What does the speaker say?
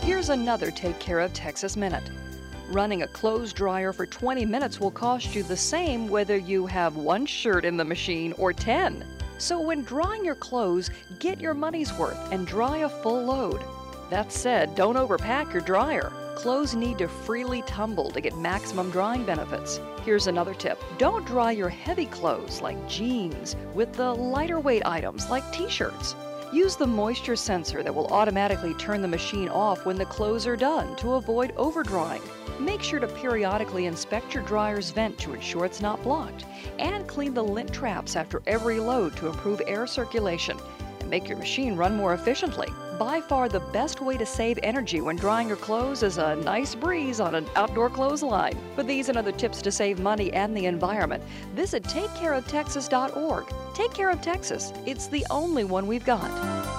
Here's another Take Care of Texas minute. Running a clothes dryer for 20 minutes will cost you the same whether you have one shirt in the machine or 10. So when drying your clothes, get your money's worth and dry a full load. That said, don't overpack your dryer. Clothes need to freely tumble to get maximum drying benefits. Here's another tip. Don't dry your heavy clothes like jeans with the lighter weight items like t-shirts. Use the moisture sensor that will automatically turn the machine off when the clothes are done to avoid overdrying. Make sure to periodically inspect your dryer's vent to ensure it's not blocked, and clean the lint traps after every load to improve air circulation and make your machine run more efficiently. By far the best way to save energy when drying your clothes is a nice breeze on an outdoor clothesline. For these and other tips to save money and the environment, visit TakeCareOfTexas.org. Take Care of Texas. It's the only one we've got.